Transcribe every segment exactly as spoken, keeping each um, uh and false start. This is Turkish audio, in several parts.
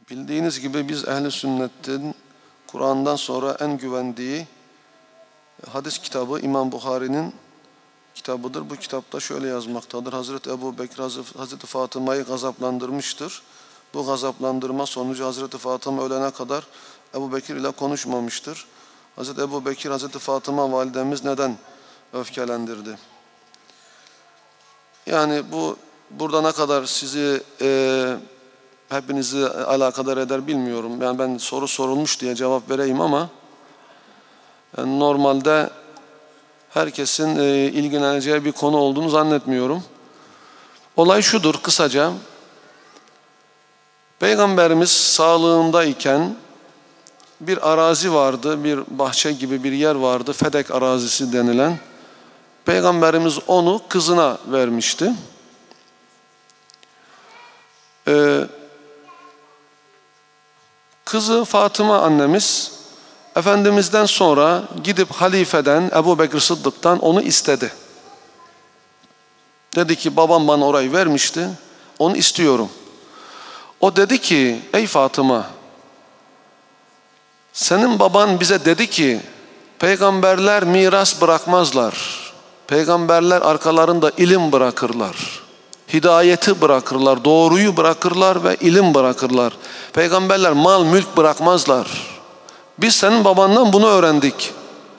Bildiğiniz gibi biz ehl-i sünnetin Kur'an'dan sonra en güvendiği hadis kitabı İmam Buhari'nin kitabıdır. Bu kitapta şöyle yazmaktadır. Hazreti Ebu Bekir Hazreti Fatıma'yı gazaplandırmıştır. Bu gazaplandırma sonucu Hazreti Fatıma ölene kadar Ebu Bekir ile konuşmamıştır. Hazreti Ebu Bekir Hazreti Fatıma validemiz neden öfkelendirdi? Yani bu burada ne kadar sizi e, hepinizi alakadar eder bilmiyorum. Yani ben soru sorulmuş diye cevap vereyim ama yani normalde herkesin e, ilgileneceği bir konu olduğunu zannetmiyorum. Olay şudur kısaca. Peygamberimiz sağlığındayken bir arazi vardı, bir bahçe gibi bir yer vardı, Fedek arazisi denilen. Peygamberimiz onu kızına vermişti. Ee, kızı Fatıma annemiz, Efendimiz'den sonra gidip halifeden Ebu Bekir Sıddık'tan onu istedi. Dedi ki babam bana orayı vermişti, onu istiyorum. O dedi ki ey Fatıma, senin baban bize dedi ki peygamberler miras bırakmazlar. Peygamberler arkalarında ilim bırakırlar. Hidayeti bırakırlar, doğruyu bırakırlar ve ilim bırakırlar. Peygamberler mal mülk bırakmazlar. Biz senin babandan bunu öğrendik.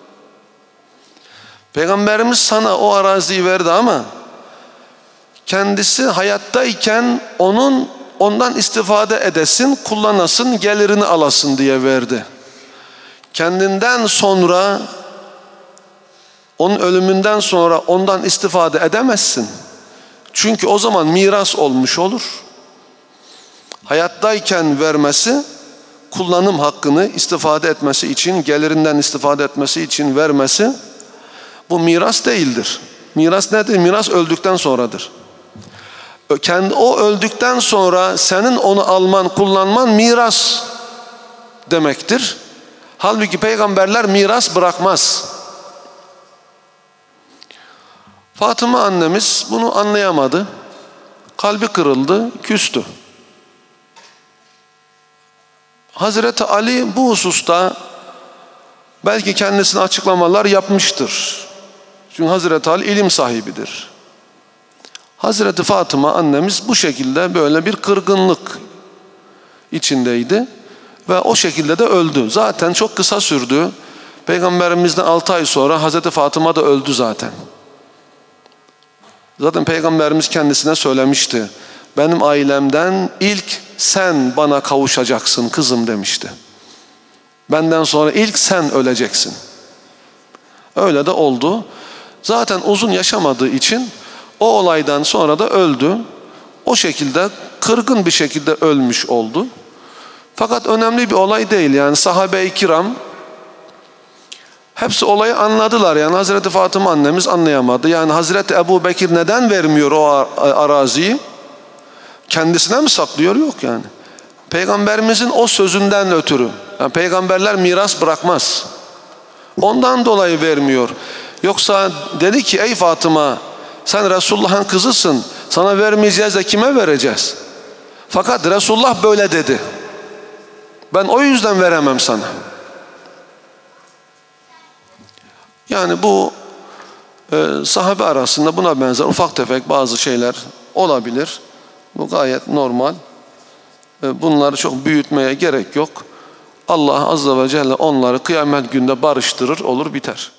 Peygamberimiz sana o araziyi verdi ama kendisi hayattayken onun ondan istifade edesin, kullanasın, gelirini alasın diye verdi. Kendinden sonra, onun ölümünden sonra ondan istifade edemezsin. Çünkü o zaman miras olmuş olur. Hayattayken vermesi, kullanım hakkını istifade etmesi için, gelirinden istifade etmesi için vermesi, bu miras değildir. Miras nedir? Miras öldükten sonradır. Kendi o öldükten sonra senin onu alman, kullanman miras demektir. Halbuki peygamberler miras bırakmaz. Fatıma annemiz bunu anlayamadı. Kalbi kırıldı, küstü. Hazreti Ali bu hususta belki kendisine açıklamalar yapmıştır. Çünkü Hazreti Ali ilim sahibidir. Hazreti Fatıma annemiz bu şekilde böyle bir kırgınlık içindeydi ve o şekilde de öldü. Zaten çok kısa sürdü. Peygamberimizden altı ay sonra Hazreti Fatıma da öldü zaten. Zaten Peygamberimiz kendisine söylemişti. Benim ailemden ilk sen bana kavuşacaksın kızım demişti. Benden sonra ilk sen öleceksin. Öyle de oldu. Zaten uzun yaşamadığı için o olaydan sonra da öldü. O şekilde kırgın bir şekilde ölmüş oldu. Fakat önemli bir olay değil. Yani sahabe-i kiram hepsi olayı anladılar. Yani Hazreti Fatıma annemiz anlayamadı. Yani Hazreti Ebu Bekir neden vermiyor o araziyi? Kendisine mi saklıyor? Yok yani. Peygamberimizin o sözünden ötürü. Yani peygamberler miras bırakmaz. Ondan dolayı vermiyor. Yoksa dedi ki ey Fatıma, sen Resulullah'ın kızısın. Sana vermeyeceğiz de kime vereceğiz? Fakat Resulullah böyle dedi. Ben o yüzden veremem sana. Yani bu e, sahabe arasında buna benzer ufak tefek bazı şeyler olabilir. Bu gayet normal. E, bunları çok büyütmeye gerek yok. Allah Azze ve Celle onları kıyamet günde barıştırır, olur biter.